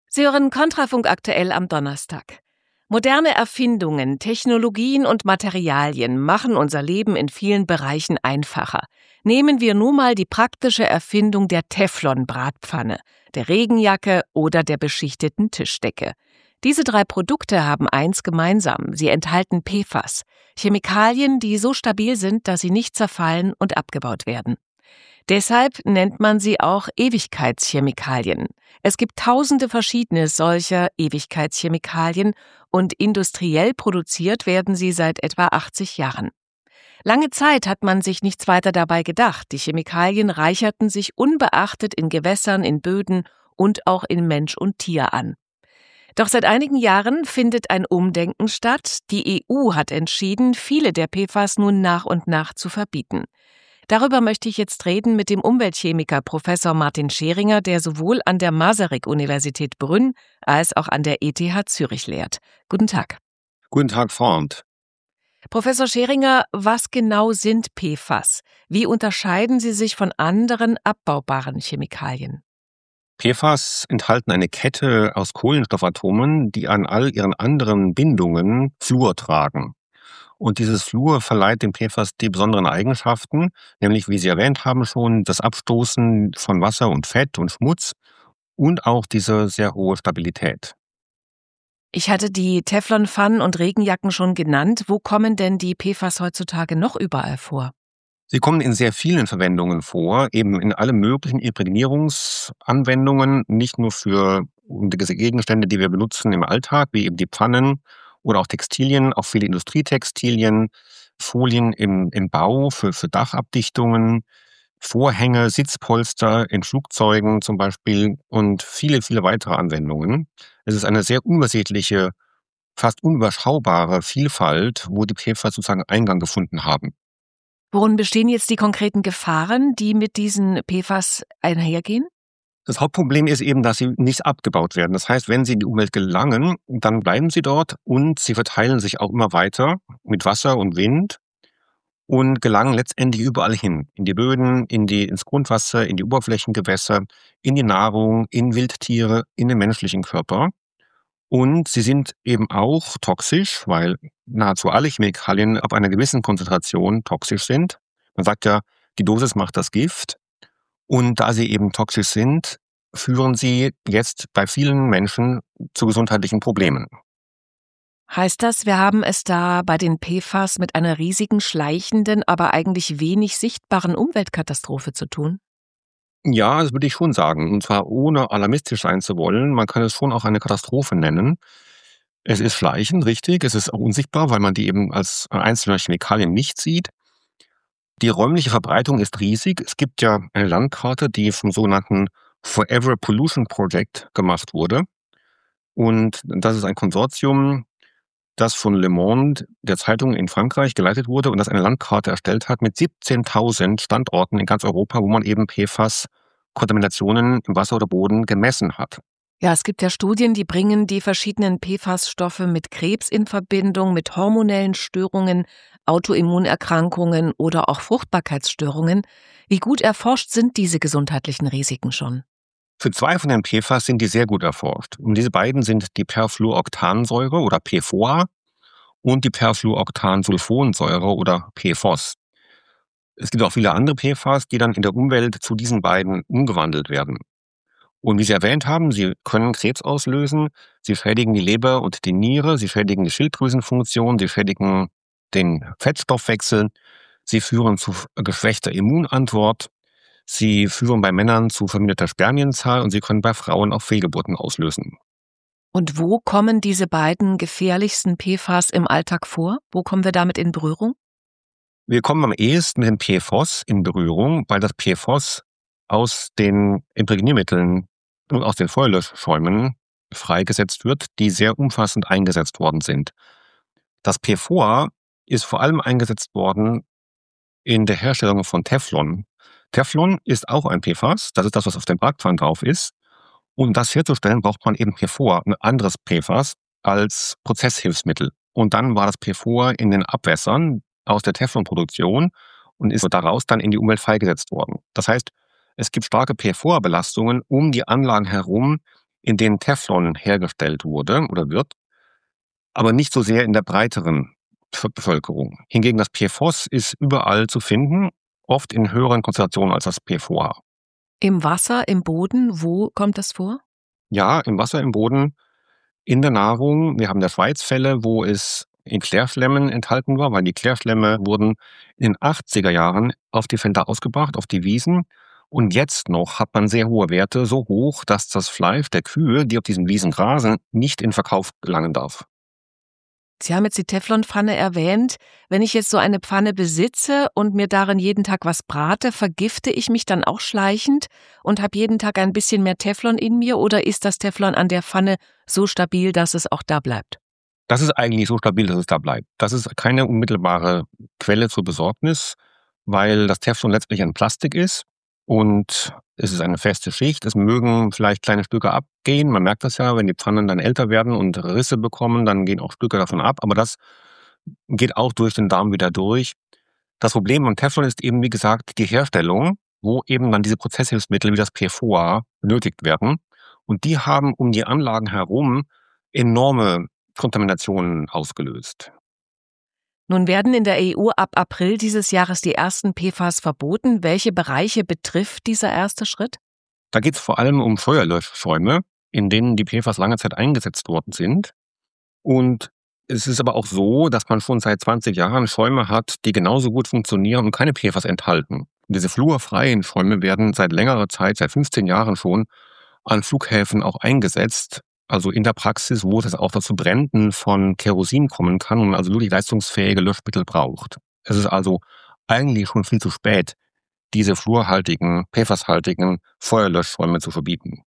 Sie hören Kontrafunk aktuell am Donnerstag. Moderne Erfindungen, Technologien und Materialien machen unser Leben in vielen Bereichen einfacher. Nehmen wir nur mal die praktische Erfindung der Teflon-Bratpfanne, der Regenjacke oder der beschichteten Tischdecke. Diese 3 Produkte haben eins gemeinsam: Sie enthalten PFAS, Chemikalien, die so stabil sind, dass sie nicht zerfallen und abgebaut werden. Deshalb nennt man sie auch Ewigkeitschemikalien. Es gibt tausende verschiedene solcher Ewigkeitschemikalien und industriell produziert werden sie seit etwa 80 Jahren. Lange Zeit hat man sich nichts weiter dabei gedacht. Die Chemikalien reicherten sich unbeachtet in Gewässern, in Böden und auch in Mensch und Tier an. Doch seit einigen Jahren findet ein Umdenken statt. Die EU hat entschieden, viele der PFAS nun nach und nach zu verbieten. Darüber möchte ich jetzt reden mit dem Umweltchemiker Professor Martin Scheringer, der sowohl an der Masaryk-Universität Brünn als auch an der ETH Zürich lehrt. Guten Tag. Guten Tag, Frau Arndt. Professor Scheringer, was genau sind PFAS? Wie unterscheiden sie sich von anderen abbaubaren Chemikalien? PFAS enthalten eine Kette aus Kohlenstoffatomen, die an all ihren anderen Bindungen Fluor tragen. Und dieses Fluor verleiht dem PFAS die besonderen Eigenschaften, nämlich, wie Sie erwähnt haben schon, das Abstoßen von Wasser und Fett und Schmutz und auch diese sehr hohe Stabilität. Ich hatte die Teflonpfannen und Regenjacken schon genannt. Wo kommen denn die PFAS heutzutage noch überall vor? Sie kommen in sehr vielen Verwendungen vor, eben in alle möglichen Imprägnierungsanwendungen, nicht nur für diese Gegenstände, die wir benutzen im Alltag, wie eben die Pfannen oder auch Textilien, auch viele Industrietextilien, Folien im Bau für Dachabdichtungen, Vorhänge, Sitzpolster in Flugzeugen zum Beispiel und viele, viele weitere Anwendungen. Es ist eine sehr unübersichtliche, fast unüberschaubare Vielfalt, wo die PFAS sozusagen Eingang gefunden haben. Worin bestehen jetzt die konkreten Gefahren, die mit diesen PFAS einhergehen? Das Hauptproblem ist eben, dass sie nicht abgebaut werden. Das heißt, wenn sie in die Umwelt gelangen, dann bleiben sie dort und sie verteilen sich auch immer weiter mit Wasser und Wind und gelangen letztendlich überall hin. In die Böden, ins Grundwasser, in die Oberflächengewässer, in die Nahrung, in Wildtiere, in den menschlichen Körper. Und sie sind eben auch toxisch, weil nahezu alle Chemikalien ab einer gewissen Konzentration toxisch sind. Man sagt ja, die Dosis macht das Gift. Und da sie eben toxisch sind, führen sie jetzt bei vielen Menschen zu gesundheitlichen Problemen. Heißt das, wir haben es da bei den PFAS mit einer riesigen, schleichenden, aber eigentlich wenig sichtbaren Umweltkatastrophe zu tun? Ja, das würde ich schon sagen. Und zwar ohne alarmistisch sein zu wollen. Man kann es schon auch eine Katastrophe nennen. Es ist schleichend, richtig. Es ist auch unsichtbar, weil man die eben als einzelne Chemikalien nicht sieht. Die räumliche Verbreitung ist riesig. Es gibt ja eine Landkarte, die vom sogenannten Forever Pollution Project gemacht wurde. Und das ist ein Konsortium, das von Le Monde, der Zeitung in Frankreich, geleitet wurde und das eine Landkarte erstellt hat mit 17.000 Standorten in ganz Europa, wo man eben PFAS-Kontaminationen im Wasser oder Boden gemessen hat. Ja, es gibt ja Studien, die bringen die verschiedenen PFAS-Stoffe mit Krebs in Verbindung, mit hormonellen Störungen, Autoimmunerkrankungen oder auch Fruchtbarkeitsstörungen. Wie gut erforscht sind diese gesundheitlichen Risiken schon? Für 2 von den PFAS sind die sehr gut erforscht. Und diese beiden sind die Perfluoroktansäure oder PFOA und die Perfluoroktansulfonsäure oder PFOS. Es gibt auch viele andere PFAS, die dann in der Umwelt zu diesen beiden umgewandelt werden. Und wie Sie erwähnt haben, sie können Krebs auslösen, sie schädigen die Leber und die Niere, sie schädigen die Schilddrüsenfunktion, sie schädigen den Fettstoffwechsel, sie führen zu geschwächter Immunantwort, sie führen bei Männern zu verminderter Spermienzahl und sie können bei Frauen auch Fehlgeburten auslösen. Und wo kommen diese beiden gefährlichsten PFAS im Alltag vor? Wo kommen wir damit in Berührung? Wir kommen am ehesten mit dem PFOS in Berührung, weil das PFOS aus den Imprägniermitteln und aus den Feuerlöschschäumen freigesetzt wird, die sehr umfassend eingesetzt worden sind. Das PFOA ist vor allem eingesetzt worden in der Herstellung von Teflon. Teflon ist auch ein PFAS, das ist das, was auf dem Bratpfannen drauf ist. Um das herzustellen, braucht man eben PFOA, ein anderes PFAS, als Prozesshilfsmittel. Und dann war das PFOA in den Abwässern aus der Teflonproduktion und ist daraus dann in die Umwelt freigesetzt worden. Das heißt, es gibt starke PFOA-Belastungen um die Anlagen herum, in denen Teflon hergestellt wurde oder wird, aber nicht so sehr in der breiteren Bevölkerung. Hingegen das PFOS ist überall zu finden, oft in höheren Konzentrationen als das PFOA. Im Wasser, im Boden, wo kommt das vor? Ja, im Wasser, im Boden, in der Nahrung. Wir haben in der Schweiz Fälle, wo es in Klärschlemmen enthalten war, weil die Klärschlämme wurden in den 80er Jahren auf die Felder ausgebracht, auf die Wiesen. Und jetzt noch hat man sehr hohe Werte, so hoch, dass das Fleisch der Kühe, die auf diesen Wiesen grasen, nicht in Verkauf gelangen darf. Sie haben jetzt die Teflonpfanne erwähnt. Wenn ich jetzt so eine Pfanne besitze und mir darin jeden Tag was brate, vergifte ich mich dann auch schleichend und habe jeden Tag ein bisschen mehr Teflon in mir, oder ist das Teflon an der Pfanne so stabil, dass es auch da bleibt? Das ist eigentlich so stabil, dass es da bleibt. Das ist keine unmittelbare Quelle zur Besorgnis, weil das Teflon letztlich ein Plastik ist und es ist eine feste Schicht. Es mögen vielleicht kleine Stücke abgehen. Man merkt das ja, wenn die Pfannen dann älter werden und Risse bekommen, dann gehen auch Stücke davon ab. Aber das geht auch durch den Darm wieder durch. Das Problem am Teflon ist eben, wie gesagt, die Herstellung, wo eben dann diese Prozesshilfsmittel wie das PFOA benötigt werden. Und die haben um die Anlagen herum enorme Kontaminationen ausgelöst. Nun werden in der EU ab April dieses Jahres die ersten PFAS verboten. Welche Bereiche betrifft dieser erste Schritt? Da geht es vor allem um Feuerlöschschäume, in denen die PFAS lange Zeit eingesetzt worden sind. Und es ist aber auch so, dass man schon seit 20 Jahren Schäume hat, die genauso gut funktionieren und keine PFAS enthalten. Und diese fluorfreien Schäume werden seit längerer Zeit, seit 15 Jahren schon, an Flughäfen auch eingesetzt. Also in der Praxis, wo es auch dazu Bränden von Kerosin kommen kann und man also wirklich leistungsfähige Löschmittel braucht. Es ist also eigentlich schon viel zu spät, diese fluorhaltigen, PFAS-haltigen Feuerlöschschäume zu verbieten.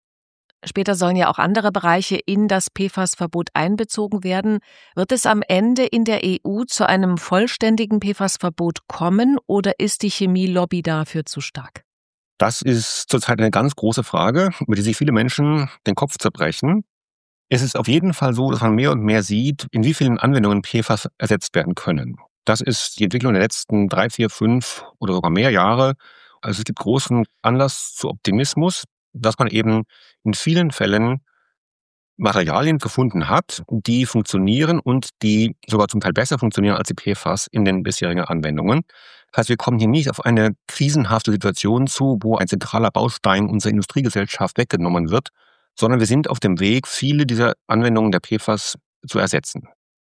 Später sollen ja auch andere Bereiche in das PFAS-Verbot einbezogen werden. Wird es am Ende in der EU zu einem vollständigen PFAS-Verbot kommen, oder ist die Chemielobby dafür zu stark? Das ist zurzeit eine ganz große Frage, über die sich viele Menschen den Kopf zerbrechen. Es ist auf jeden Fall so, dass man mehr und mehr sieht, in wie vielen Anwendungen PFAS ersetzt werden können. Das ist die Entwicklung der letzten 3, 4, 5 oder sogar mehr Jahre. Also es gibt großen Anlass zu Optimismus, dass man eben in vielen Fällen Materialien gefunden hat, die funktionieren und die sogar zum Teil besser funktionieren als die PFAS in den bisherigen Anwendungen. Das heißt, wir kommen hier nicht auf eine krisenhafte Situation zu, wo ein zentraler Baustein unserer Industriegesellschaft weggenommen wird, sondern wir sind auf dem Weg, viele dieser Anwendungen der PFAS zu ersetzen.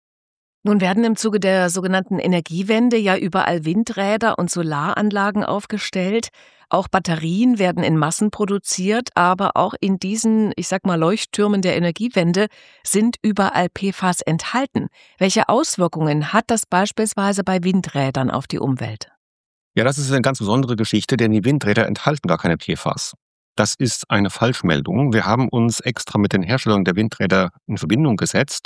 Nun werden im Zuge der sogenannten Energiewende ja überall Windräder und Solaranlagen aufgestellt. Auch Batterien werden in Massen produziert, aber auch in diesen, Leuchttürmen der Energiewende sind überall PFAS enthalten. Welche Auswirkungen hat das beispielsweise bei Windrädern auf die Umwelt? Ja, das ist eine ganz besondere Geschichte, denn die Windräder enthalten gar keine PFAS. Das ist eine Falschmeldung. Wir haben uns extra mit den Herstellern der Windräder in Verbindung gesetzt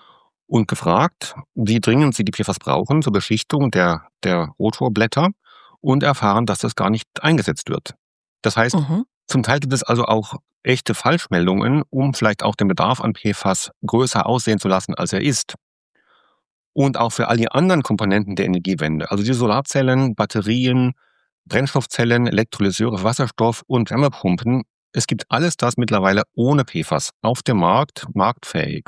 und gefragt, wie dringend sie die PFAS brauchen zur Beschichtung der Rotorblätter und erfahren, dass das gar nicht eingesetzt wird. Das heißt, zum Teil gibt es also auch echte Falschmeldungen, um vielleicht auch den Bedarf an PFAS größer aussehen zu lassen, als er ist. Und auch für all die anderen Komponenten der Energiewende, also die Solarzellen, Batterien, Brennstoffzellen, Elektrolyseure, Wasserstoff und Wärmepumpen, es gibt alles das mittlerweile ohne PFAS auf dem Markt, marktfähig.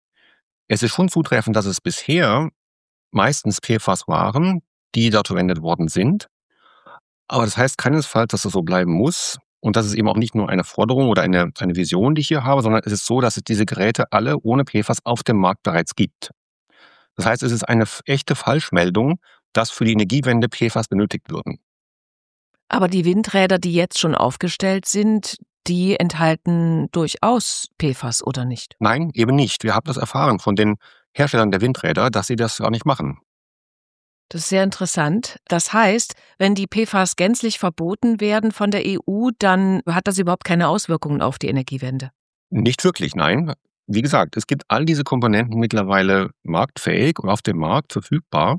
Es ist schon zutreffend, dass es bisher meistens PFAS waren, die dort verwendet worden sind. Aber das heißt keinesfalls, dass es so bleiben muss. Und das ist eben auch nicht nur eine Forderung oder eine Vision, die ich hier habe, sondern es ist so, dass es diese Geräte alle ohne PFAS auf dem Markt bereits gibt. Das heißt, es ist eine echte Falschmeldung, dass für die Energiewende PFAS benötigt würden. Aber die Windräder, die jetzt schon aufgestellt sind, die enthalten durchaus PFAS, oder nicht? Nein, eben nicht. Wir haben das erfahren von den Herstellern der Windräder, dass sie das gar nicht machen. Das ist sehr interessant. Das heißt, wenn die PFAS gänzlich verboten werden von der EU, dann hat das überhaupt keine Auswirkungen auf die Energiewende? Nicht wirklich, nein. Wie gesagt, es gibt all diese Komponenten mittlerweile marktfähig und auf dem Markt verfügbar.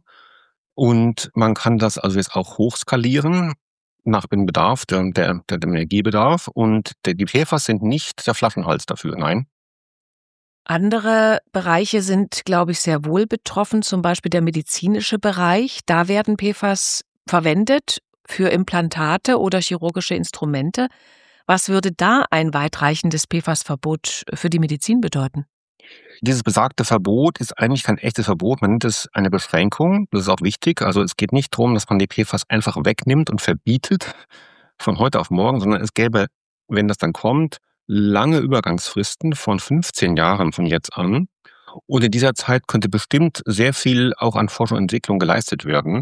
Und man kann das also jetzt auch hochskalieren nach dem Bedarf, dem Energiebedarf. Und die PFAS sind nicht der Flaschenhals dafür, nein. Andere Bereiche sind, glaube ich, sehr wohl betroffen, zum Beispiel der medizinische Bereich. Da werden PFAS verwendet für Implantate oder chirurgische Instrumente. Was würde da ein weitreichendes PFAS-Verbot für die Medizin bedeuten? Dieses besagte Verbot ist eigentlich kein echtes Verbot, man nennt es eine Beschränkung. Das ist auch wichtig. Also es geht nicht darum, dass man die PFAS einfach wegnimmt und verbietet von heute auf morgen, sondern es gäbe, wenn das dann kommt, lange Übergangsfristen von 15 Jahren von jetzt an. Und in dieser Zeit könnte bestimmt sehr viel auch an Forschung und Entwicklung geleistet werden.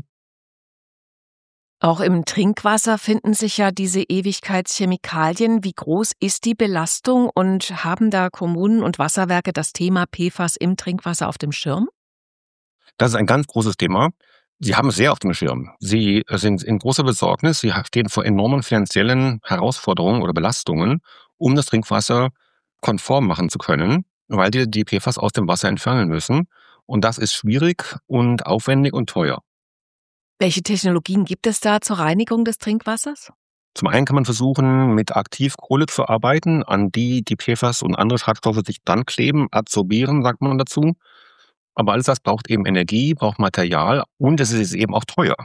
Auch im Trinkwasser finden sich ja diese Ewigkeitschemikalien. Wie groß ist die Belastung und haben da Kommunen und Wasserwerke das Thema PFAS im Trinkwasser auf dem Schirm? Das ist ein ganz großes Thema. Sie haben es sehr auf dem Schirm. Sie sind in großer Besorgnis. Sie stehen vor enormen finanziellen Herausforderungen oder Belastungen, um das Trinkwasser konform machen zu können, weil die PFAS aus dem Wasser entfernen müssen. Und das ist schwierig und aufwendig und teuer. Welche Technologien gibt es da zur Reinigung des Trinkwassers? Zum einen kann man versuchen, mit Aktivkohle zu arbeiten, an die PFAS und andere Schadstoffe sich dann kleben, adsorbieren, sagt man dazu. Aber alles das braucht eben Energie, braucht Material und es ist eben auch teuer.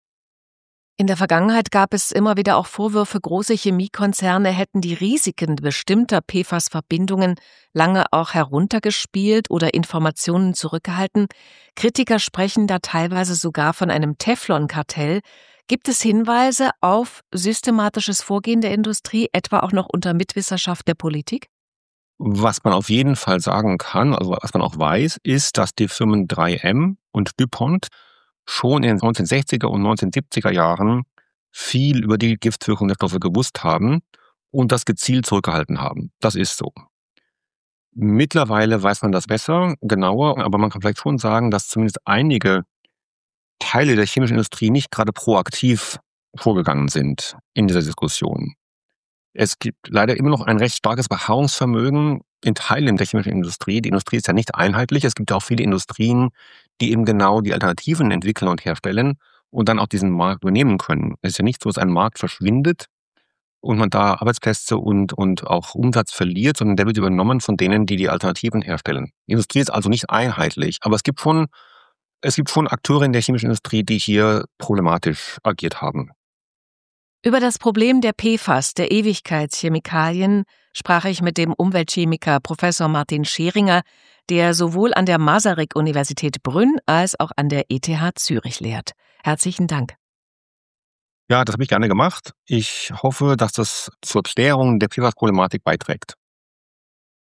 In der Vergangenheit gab es immer wieder auch Vorwürfe, große Chemiekonzerne hätten die Risiken bestimmter PFAS-Verbindungen lange auch heruntergespielt oder Informationen zurückgehalten. Kritiker sprechen da teilweise sogar von einem Teflon-Kartell. Gibt es Hinweise auf systematisches Vorgehen der Industrie, etwa auch noch unter Mitwisserschaft der Politik? Was man auf jeden Fall sagen kann, also was man auch weiß, ist, dass die Firmen 3M und DuPont schon in den 1960er und 1970er Jahren viel über die Giftwirkung der Stoffe gewusst haben und das gezielt zurückgehalten haben. Das ist so. Mittlerweile weiß man das besser, genauer, aber man kann vielleicht schon sagen, dass zumindest einige Teile der chemischen Industrie nicht gerade proaktiv vorgegangen sind in dieser Diskussion. Es gibt leider immer noch ein recht starkes Beharrungsvermögen in Teilen der chemischen Industrie. Die Industrie ist ja nicht einheitlich. Es gibt ja auch viele Industrien, die eben genau die Alternativen entwickeln und herstellen und dann auch diesen Markt übernehmen können. Es ist ja nicht so, dass ein Markt verschwindet und man da Arbeitsplätze und auch Umsatz verliert, sondern der wird übernommen von denen, die die Alternativen herstellen. Die Industrie ist also nicht einheitlich, aber es gibt schon Akteure in der chemischen Industrie, die hier problematisch agiert haben. Über das Problem der PFAS, der Ewigkeitschemikalien, sprach ich mit dem Umweltchemiker Professor Martin Scheringer, der sowohl an der Masaryk-Universität Brünn als auch an der ETH Zürich lehrt. Herzlichen Dank. Ja, das habe ich gerne gemacht. Ich hoffe, dass das zur Klärung der PFAS-Problematik beiträgt.